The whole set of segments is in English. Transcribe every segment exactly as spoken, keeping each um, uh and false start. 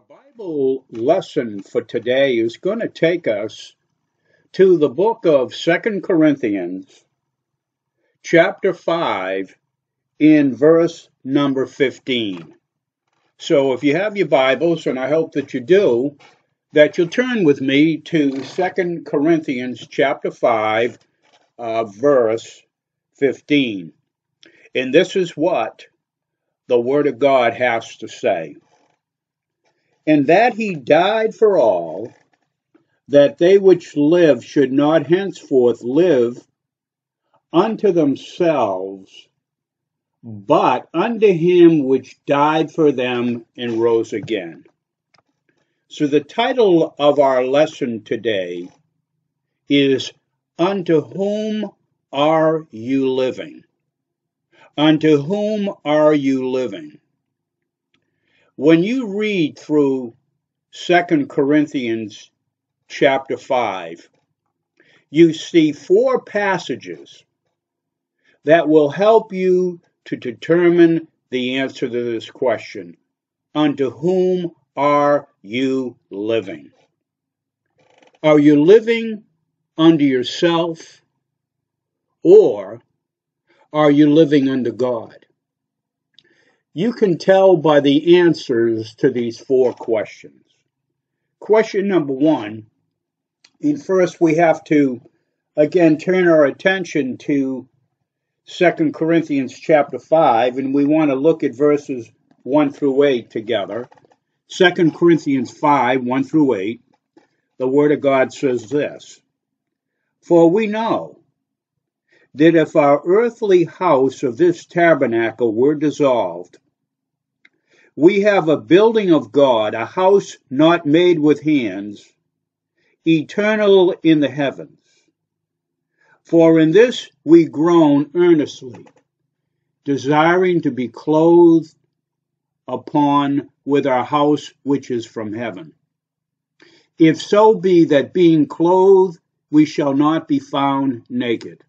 Bible lesson for today is going to take us to the book of Second Corinthians, chapter five, in verse number fifteen. So if you have your Bibles, and I hope that you do, that you'll turn with me to Second Corinthians chapter five, uh, verse fifteen. And this is what the Word of God has to say. And that he died for all, that they which live should not henceforth live unto themselves, but unto him which died for them and rose again. So the title of our lesson today is, Unto Whom Are You Living? Unto whom are you living? When you read through Second Corinthians chapter five, you see four passages that will help you to determine the answer to this question. Unto whom are you living? Are you living unto yourself, or are you living unto God? You can tell by the answers to these four questions. Question number one, and first we have to, again, turn our attention to Second Corinthians chapter five, and we want to look at verses one through eight together. Second Corinthians five, one through eight, the Word of God says this, For we know that if our earthly house of this tabernacle were dissolved, we have a building of God, a house not made with hands, eternal in the heavens. For in this we groan earnestly, desiring to be clothed upon with our house which is from heaven. If so be that being clothed we shall not be found naked.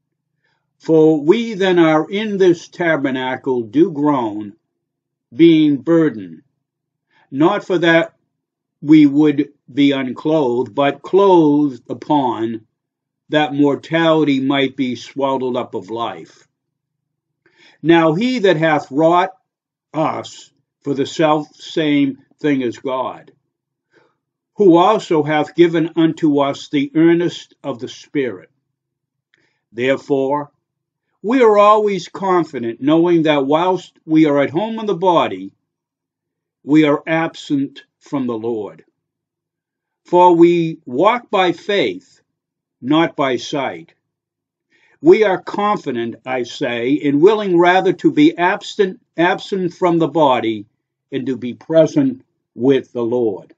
For we then are in this tabernacle do groan, being burdened, not for that we would be unclothed, but clothed upon, that mortality might be swallowed up of life. Now he that hath wrought us for the selfsame thing as God, who also hath given unto us the earnest of the Spirit. Therefore, we are always confident, knowing that whilst we are at home in the body, we are absent from the Lord. For we walk by faith, not by sight. We are confident, I say, and willing rather to be absent, absent from the body and to be present with the Lord.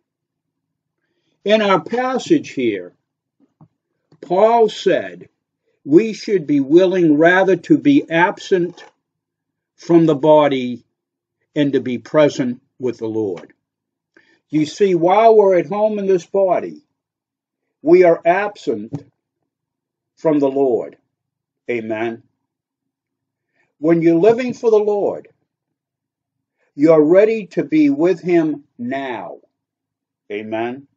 In our passage here, Paul said, we should be willing rather to be absent from the body and to be present with the Lord. You see, while we're at home in this body, we are absent from the Lord. Amen. When you're living for the Lord, you're ready to be with Him now. Amen.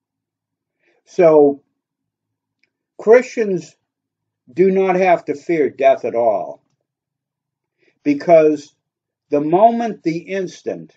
So, Christians do not have to fear death at all, because the moment, the instant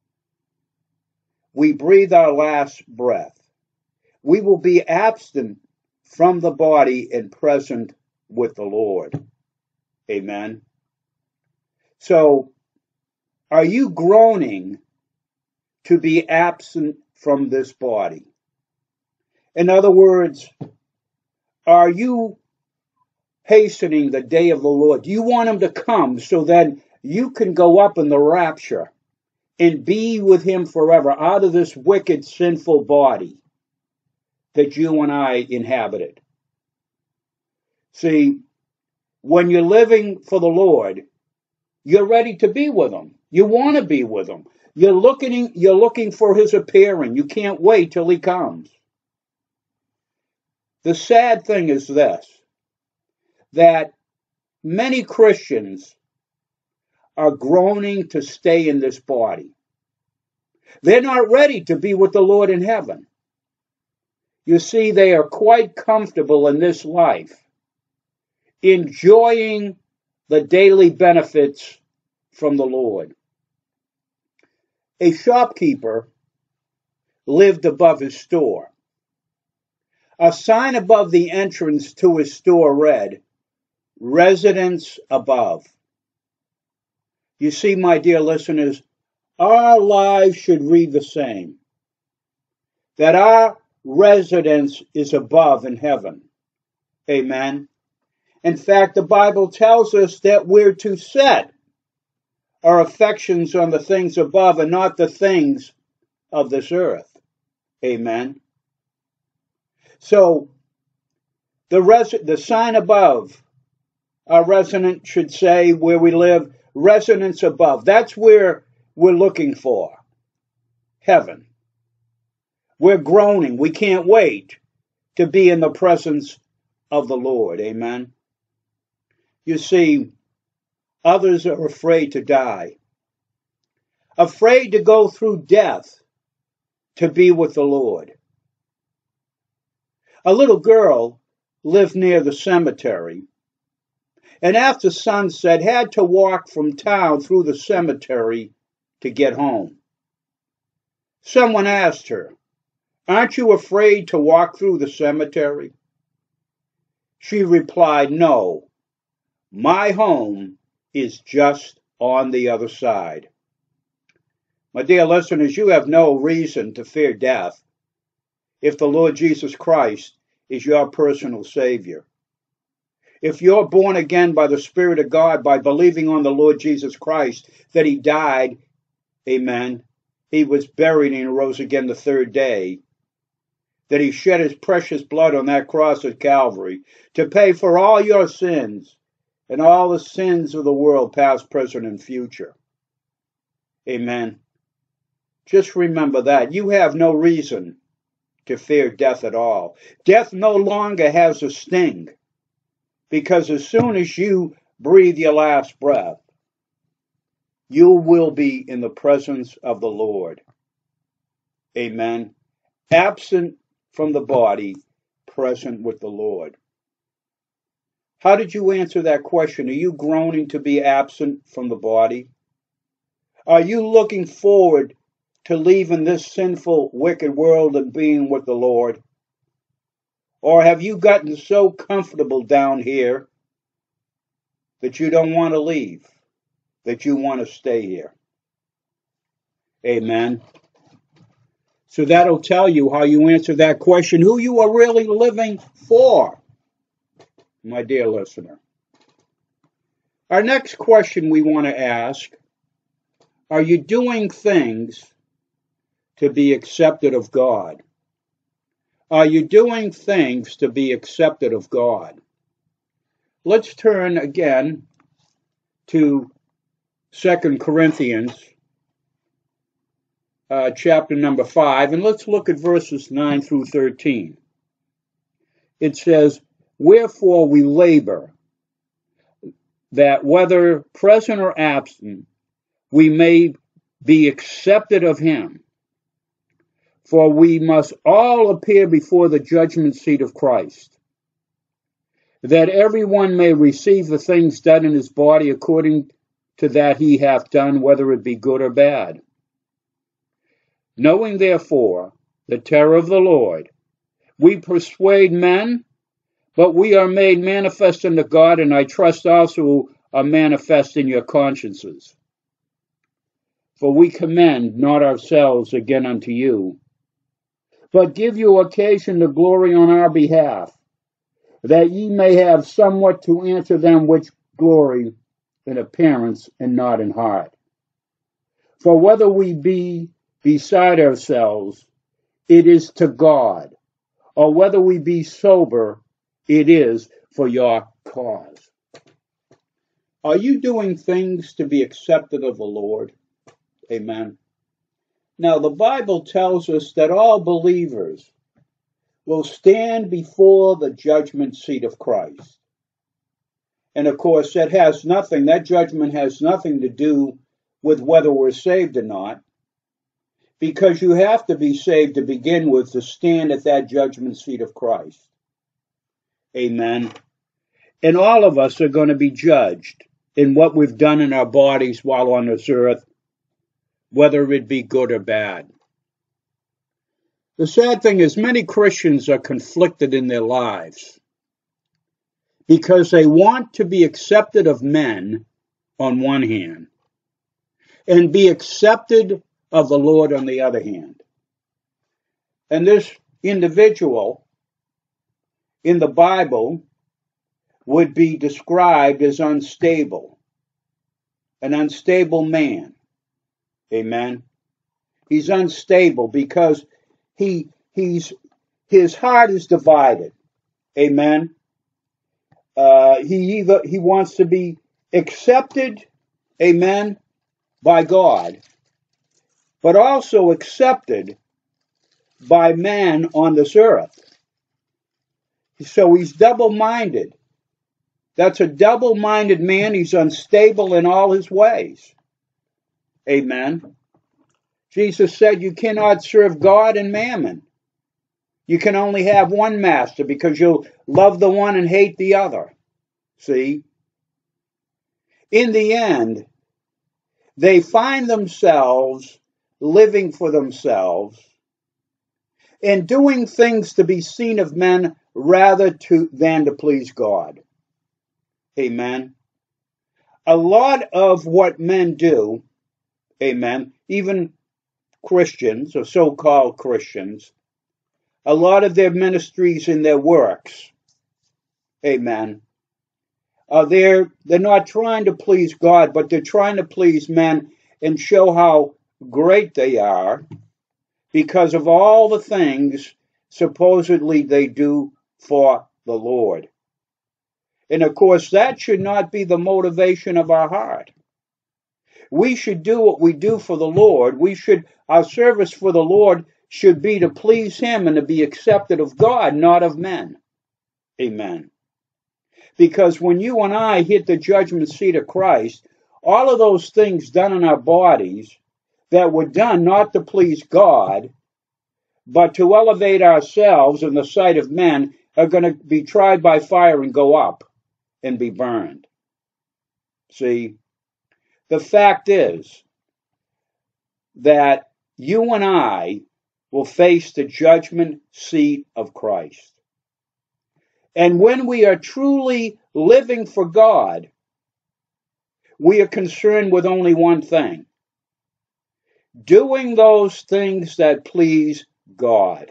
we breathe our last breath, we will be absent from the body and present with the Lord. Amen. So, are you groaning to be absent from this body? In other words, are you hastening the day of the Lord? Do you want Him to come so that you can go up in the rapture and be with Him forever out of this wicked, sinful body that you and I inhabited? See, when you're living for the Lord, you're ready to be with Him. You want to be with Him. You're looking, you're looking for His appearing. You can't wait till He comes. The sad thing is this, that many Christians are groaning to stay in this body. They're not ready to be with the Lord in heaven. You see, they are quite comfortable in this life, enjoying the daily benefits from the Lord. A shopkeeper lived above his store. A sign above the entrance to his store read, "Residence above." You see, my dear listeners, our lives should read the same. That our residence is above in heaven. Amen. In fact, the Bible tells us that we're to set our affections on the things above and not the things of this earth. Amen. So, the, res- the sign above, our residence should say where we live, residence above. That's where we're looking for. Heaven. We're groaning. We can't wait to be in the presence of the Lord. Amen. You see, others are afraid to die, afraid to go through death to be with the Lord. A little girl lived near the cemetery, and after sunset had to walk from town through the cemetery to get home. Someone asked her, "Aren't you afraid to walk through the cemetery?" She replied, "No, my home is just on the other side." My dear listeners, you have no reason to fear death if the Lord Jesus Christ is your personal Savior. If you're born again by the Spirit of God, by believing on the Lord Jesus Christ, that He died, amen, He was buried and rose again the third day, that He shed His precious blood on that cross at Calvary to pay for all your sins and all the sins of the world, past, present, and future. Amen. Just remember that. You have no reason to fear death at all. Death no longer has a sting, because as soon as you breathe your last breath, you will be in the presence of the Lord. Amen. Absent from the body, present with the Lord. How did you answer that question? Are you groaning to be absent from the body? Are you looking forward to leaving this sinful, wicked world and being with the Lord? Or have you gotten so comfortable down here that you don't want to leave, that you want to stay here? Amen. So that'll tell you how you answer that question, who you are really living for, my dear listener. Our next question we want to ask, are you doing things to be accepted of God? Are you doing things to be accepted of God? Let's turn again to Second Corinthians uh, chapter number five, and let's look at verses nine through thirteen. It says, "Wherefore we labor, that whether present or absent, we may be accepted of Him. For we must all appear before the judgment seat of Christ, that everyone may receive the things done in his body according to that he hath done, whether it be good or bad. Knowing therefore the terror of the Lord, we persuade men, but we are made manifest unto God, and I trust also are manifest in your consciences. For we commend not ourselves again unto you, but give you occasion to glory on our behalf, that ye may have somewhat to answer them which glory in appearance and not in heart. For whether we be beside ourselves, it is to God, or whether we be sober, it is for your cause." Are you doing things to be accepted of the Lord? Amen. Now, the Bible tells us that all believers will stand before the judgment seat of Christ. And of course, that has nothing, that judgment has nothing to do with whether we're saved or not. Because you have to be saved to begin with to stand at that judgment seat of Christ. Amen. And all of us are going to be judged in what we've done in our bodies while on this earth, whether it be good or bad. The sad thing is many Christians are conflicted in their lives because they want to be accepted of men on one hand and be accepted of the Lord on the other hand. And this individual in the Bible would be described as unstable, an unstable man. Amen. He's unstable because he he's his heart is divided. Amen. Uh, he either he wants to be accepted, amen, by God, but also accepted by man on this earth. So he's double-minded. That's a double-minded man. He's unstable in all his ways. Amen. Jesus said you cannot serve God and mammon. You can only have one master because you'll love the one and hate the other. See? In the end, they find themselves living for themselves and doing things to be seen of men rather to, than to please God. Amen. A lot of what men do, amen, even Christians or so-called Christians, a lot of their ministries and their works, amen, uh, they're, they're not trying to please God, but they're trying to please men and show how great they are because of all the things supposedly they do for the Lord. And of course, that should not be the motivation of our heart. We should do what we do for the Lord. We should, our service for the Lord should be to please Him and to be accepted of God, not of men. Amen. Because when you and I hit the judgment seat of Christ, all of those things done in our bodies that were done not to please God, but to elevate ourselves in the sight of men are going to be tried by fire and go up and be burned. See, the fact is that you and I will face the judgment seat of Christ. And when we are truly living for God, we are concerned with only one thing: doing those things that please God.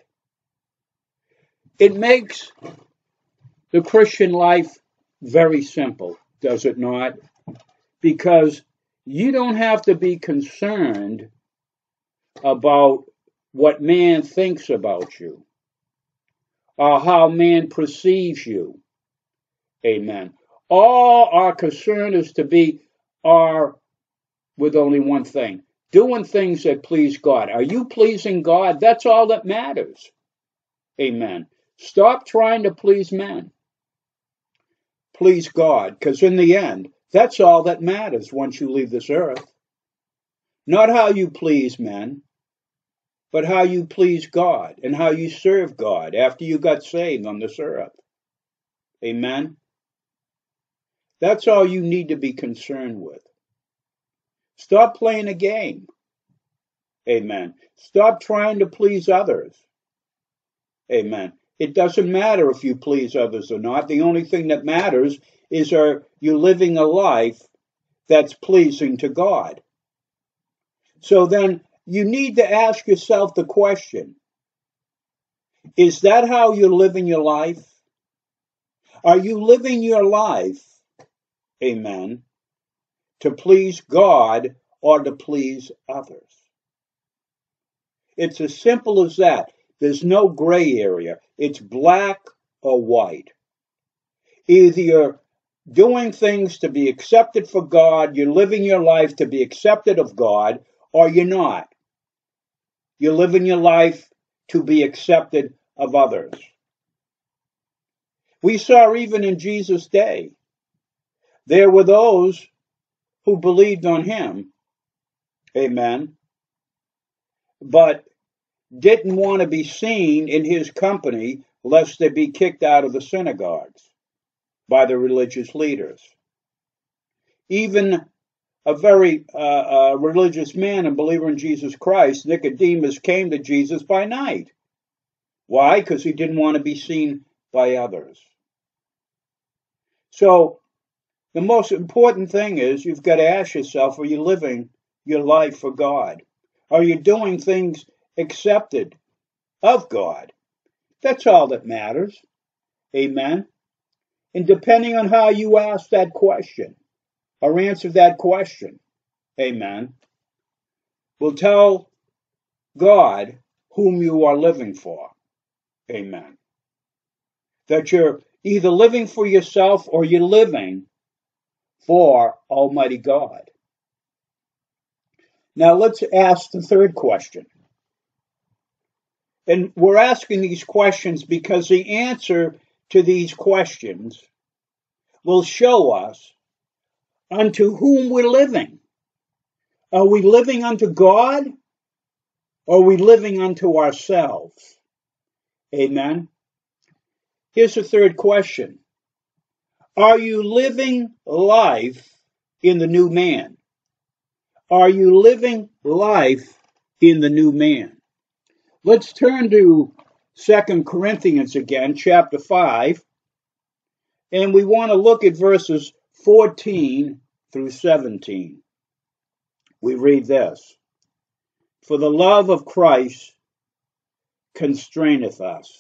It makes the Christian life very simple, does it not? Because you don't have to be concerned about what man thinks about you or how man perceives you. Amen. All our concern is to be are with only one thing: doing things that please God. Are you pleasing God? That's all that matters. Amen. Stop trying to please men. Please God, because in the end, that's all that matters once you leave this earth. Not how you please men, but how you please God and how you serve God after you got saved on this earth. Amen. That's all you need to be concerned with. Stop playing a game. Amen. Stop trying to please others. Amen. It doesn't matter if you please others or not. The only thing that matters is, are you living a life that's pleasing to God? So then you need to ask yourself the question: is that how you're living your life? Are you living your life, amen, to please God or to please others? It's as simple as that. There's no gray area. It's black or white. Either you're doing things to be accepted for God, you're living your life to be accepted of God, or you're not. You're living your life to be accepted of others. We saw even in Jesus' day, there were those who believed on Him, amen, but didn't want to be seen in his company lest they be kicked out of the synagogues by the religious leaders. Even a very uh, uh, religious man and believer in Jesus Christ, Nicodemus, came to Jesus by night. Why? Because he didn't want to be seen by others. So the most important thing is you've got to ask yourself, are you living your life for God? Are you doing things accepted of God? That's all that matters. Amen. And depending on how you ask that question or answer that question, amen, will tell God whom you are living for. Amen. That you're either living for yourself or you're living for Almighty God. Now let's ask the third question. And we're asking these questions because the answer to these questions will show us unto whom we're living. Are we living unto God? Or are we living unto ourselves? Amen. Here's the third question. Are you living life in the new man? Are you living life in the new man? Let's turn to Second Corinthians again, chapter five, and we want to look at verses fourteen through seventeen. We read this. For the love of Christ constraineth us,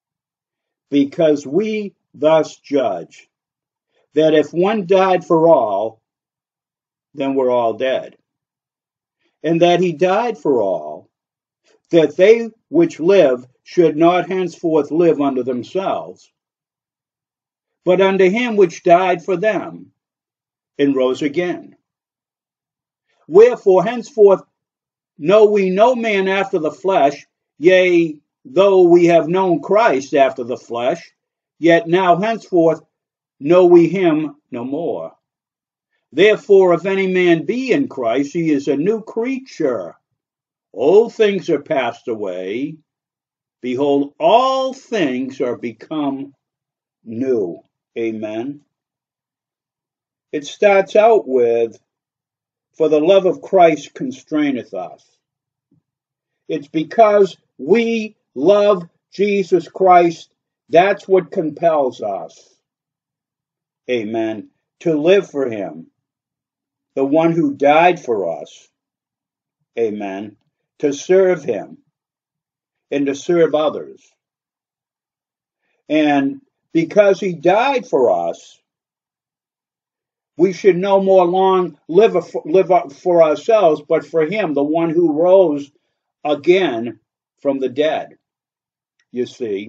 because we thus judge, that if one died for all, then we're all dead. And that he died for all, that they which live should not henceforth live unto themselves, but unto him which died for them, and rose again. Wherefore henceforth know we no man after the flesh, yea, though we have known Christ after the flesh, yet now henceforth know we him no more. Therefore, if any man be in Christ, he is a new creature. Old things are passed away. Behold, all things are become new. Amen. It starts out with, for the love of Christ constraineth us. It's because we love Jesus Christ. That's what compels us. Amen. To live for him. The one who died for us. Amen. To serve him. And to serve others. And because he died for us, we should no more long live, live for ourselves, but for him, the one who rose again from the dead. You see,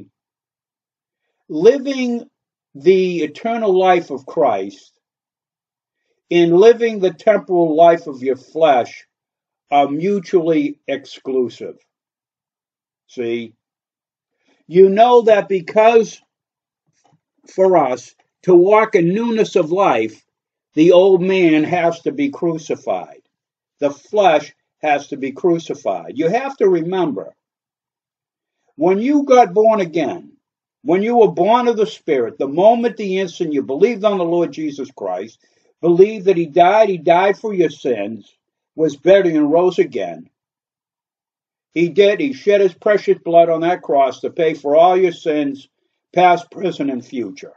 living the eternal life of Christ in living the temporal life of your flesh are mutually exclusive. See, you know that because for us to walk in newness of life, the old man has to be crucified. The flesh has to be crucified. You have to remember, when you got born again, when you were born of the Spirit, the moment, the instant you believed on the Lord Jesus Christ, believed that he died, he died for your sins, was buried and rose again. He did, he shed his precious blood on that cross to pay for all your sins, past, present, and future.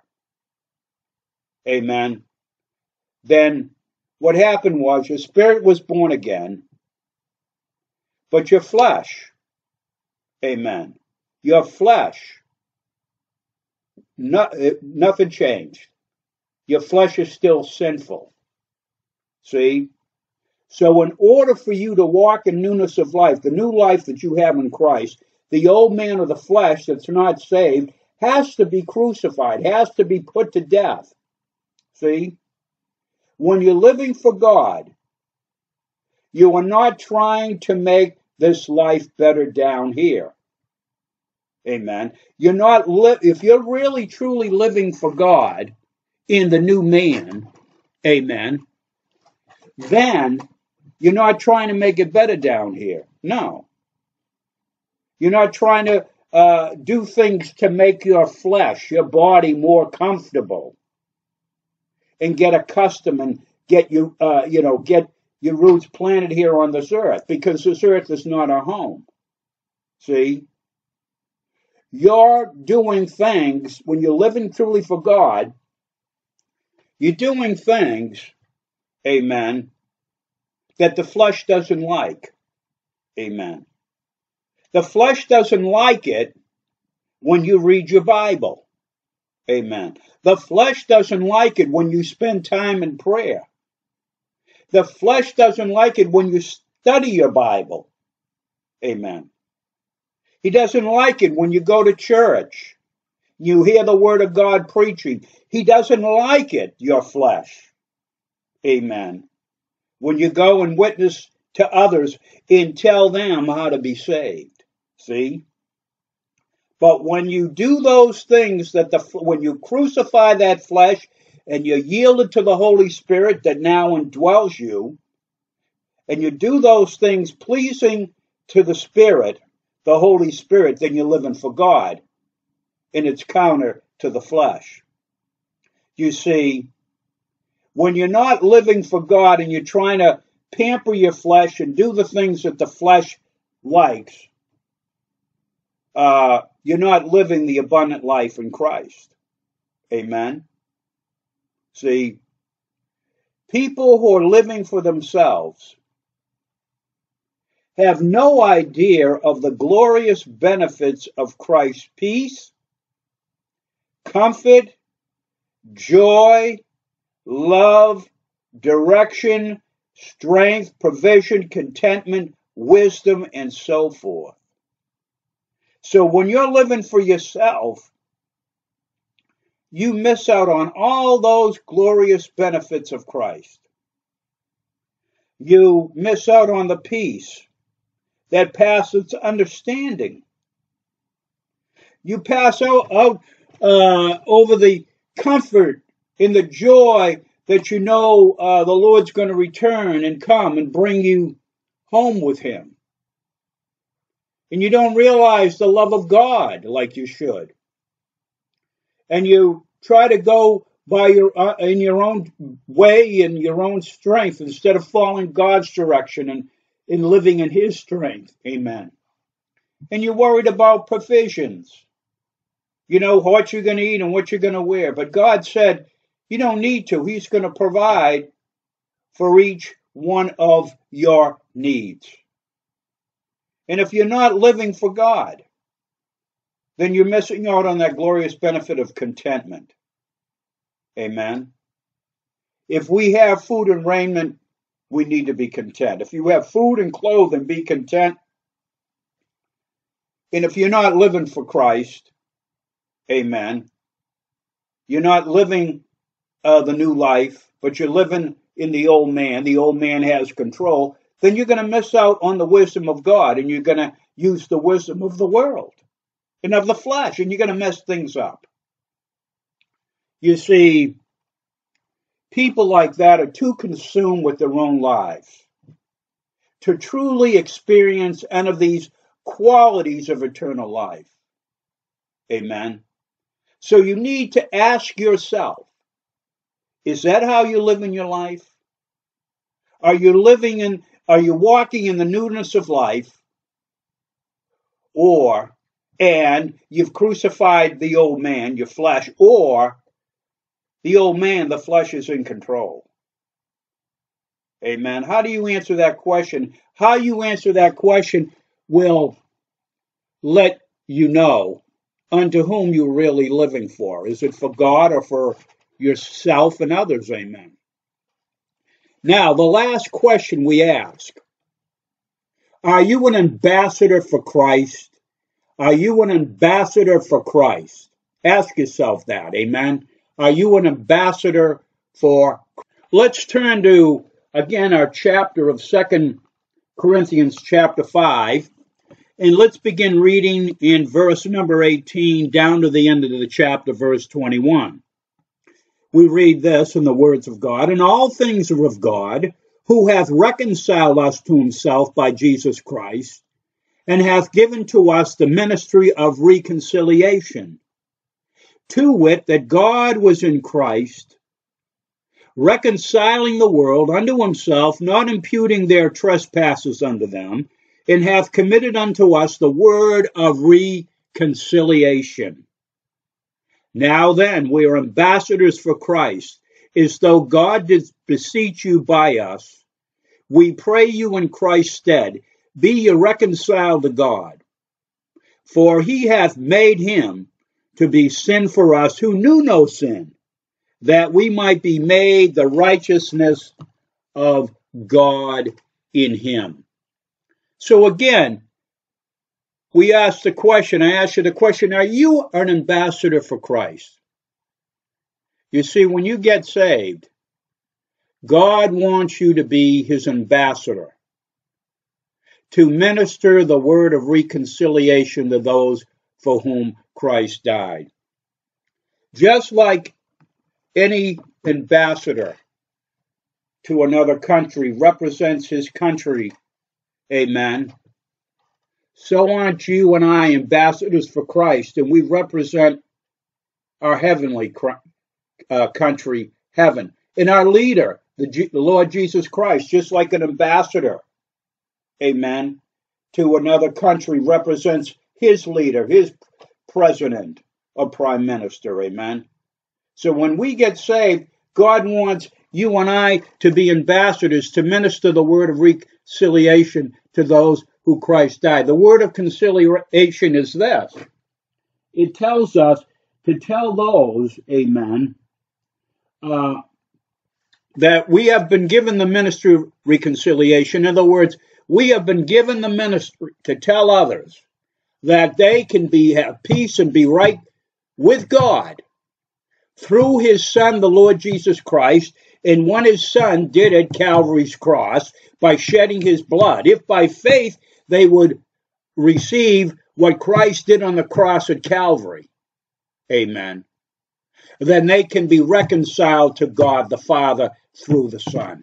Amen. Then what happened was your spirit was born again, but your flesh, amen, your flesh, no, nothing changed. Your flesh is still sinful. See? So in order for you to walk in newness of life, the new life that you have in Christ, the old man of the flesh that's not saved has to be crucified, has to be put to death. See? When you're living for God, you are not trying to make this life better down here. Amen. You're not li- if you're really truly living for God in the new man, amen, then you're not trying to make it better down here. No. You're not trying to uh, do things to make your flesh, your body more comfortable and get accustomed and get you, uh, you know, get your roots planted here on this earth, because this earth is not our home. See? You're doing things, when you're living truly for God, you're doing things, amen, that the flesh doesn't like. Amen. The flesh doesn't like it when you read your Bible. Amen. The flesh doesn't like it when you spend time in prayer. The flesh doesn't like it when you study your Bible. Amen. He doesn't like it when you go to church. You hear the word of God preaching. He doesn't like it, your flesh. Amen. When you go and witness to others and tell them how to be saved. See? But when you do those things, that the when you crucify that flesh and you yield it to the Holy Spirit that now indwells you, and you do those things pleasing to the Spirit, the Holy Spirit, then you're living for God. And it's counter to the flesh. You see, when you're not living for God and you're trying to pamper your flesh and do the things that the flesh likes, uh, you're not living the abundant life in Christ. Amen. See, people who are living for themselves have no idea of the glorious benefits of Christ's peace, comfort, joy, love, direction, strength, provision, contentment, wisdom, and so forth. So when you're living for yourself, you miss out on all those glorious benefits of Christ. You miss out on the peace that passes understanding. You pass out, out uh, over the comfort and the joy that you know uh, the Lord's going to return and come and bring you home with him. And you don't realize the love of God like you should. And you try to go by your uh, in your own way, in your own strength, instead of following God's direction and in living in his strength. Amen. And you're worried about provisions. You know what you're going to eat and what you're going to wear. But God said you don't need to. He's going to provide for each one of your needs. And if you're not living for God, then you're missing out on that glorious benefit of contentment. Amen. If we have food and raiment, we need to be content. If you have food and clothing, be content. And if you're not living for Christ, amen, you're not living uh, the new life, but you're living in the old man, the old man has control, then you're going to miss out on the wisdom of God, and you're going to use the wisdom of the world and of the flesh, and you're going to mess things up. You see, people like that are too consumed with their own lives to truly experience any of these qualities of eternal life. Amen. So you need to ask yourself, is that how you live in your life? Are you living in, are you walking in the newness of life? Or, and you've crucified the old man, your flesh, or the old man, the flesh, is in control. Amen. How do you answer that question? How you answer that question will let you know unto whom you're really living for. Is it for God or for yourself and others? Amen. Now, the last question we ask, are you an ambassador for Christ? Are you an ambassador for Christ? Ask yourself that. Amen. Are you an ambassador for Christ? Let's turn to, again, our chapter of Second Corinthians chapter five. And let's begin reading in verse number eighteen down to the end of the chapter, verse twenty-one. We read this in the words of God, and all things are of God, who hath reconciled us to himself by Jesus Christ, and hath given to us the ministry of reconciliation, to wit, that God was in Christ, reconciling the world unto himself, not imputing their trespasses unto them, and hath committed unto us the word of reconciliation. Now then, we are ambassadors for Christ, as though God did beseech you by us. We pray you in Christ's stead, be ye reconciled to God. For he hath made him to be sin for us who knew no sin, that we might be made the righteousness of God in him. So again, we ask the question, I ask you the question, are you an ambassador for Christ? You see, when you get saved, God wants you to be his ambassador, to minister the word of reconciliation to those for whom Christ died. Just like any ambassador to another country represents his country, amen, so aren't you and I ambassadors for Christ, and we represent our heavenly uh, country, heaven, and our leader, the, G- the Lord Jesus Christ, just like an ambassador, amen, to another country represents his leader, his president or prime minister, amen. So when we get saved, God wants you and I to be ambassadors, to minister the word of reconciliation to those who Christ died. The word of conciliation is this. It tells us to tell those, amen, uh, that we have been given the ministry of reconciliation. In other words, we have been given the ministry to tell others that they can be have peace and be right with God through his Son, the Lord Jesus Christ, and when his Son did at Calvary's cross by shedding his blood. If by faith they would receive what Christ did on the cross at Calvary, amen, then they can be reconciled to God the Father through the Son.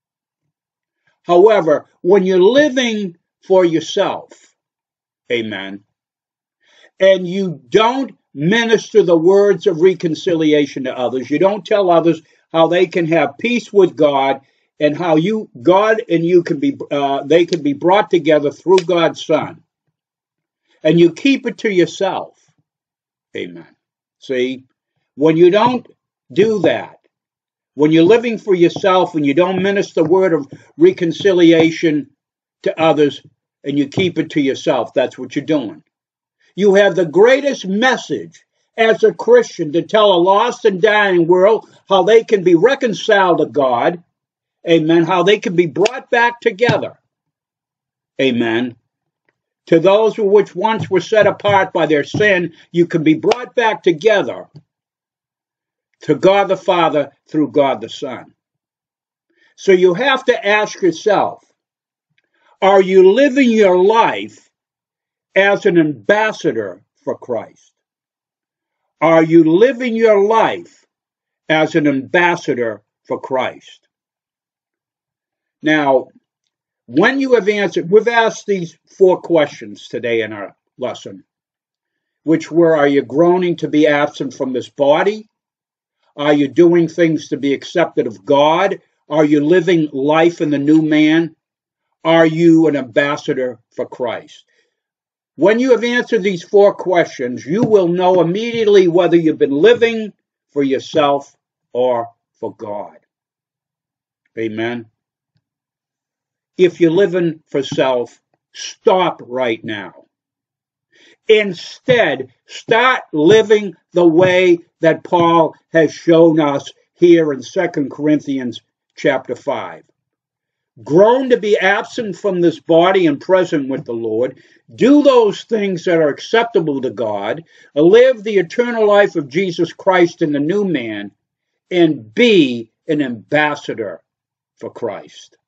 However, when you're living for yourself, amen, and you don't minister the words of reconciliation to others, you don't tell others how they can have peace with God and how you, God and you can be, uh, they can be brought together through God's Son, and you keep it to yourself, amen. See, when you don't do that, when you're living for yourself and you don't minister the word of reconciliation to others and you keep it to yourself, that's what you're doing. You have the greatest message as a Christian to tell a lost and dying world how they can be reconciled to God, amen, how they can be brought back together, amen. To those who which once were set apart by their sin, you can be brought back together to God the Father through God the Son. So you have to ask yourself, are you living your life as an ambassador for Christ? Are you living your life as an ambassador for Christ? Now, when you have answered, we've asked these four questions today in our lesson, which were, are you groaning to be absent from this body? Are you doing things to be accepted of God? Are you living life in the new man? Are you an ambassador for Christ? When you have answered these four questions, you will know immediately whether you've been living for yourself or for God. Amen. If you're living for self, stop right now. Instead, start living the way that Paul has shown us here in Second Corinthians chapter five. Grown to be absent from this body and present with the Lord, do those things that are acceptable to God, live the eternal life of Jesus Christ in the new man, and be an ambassador for Christ.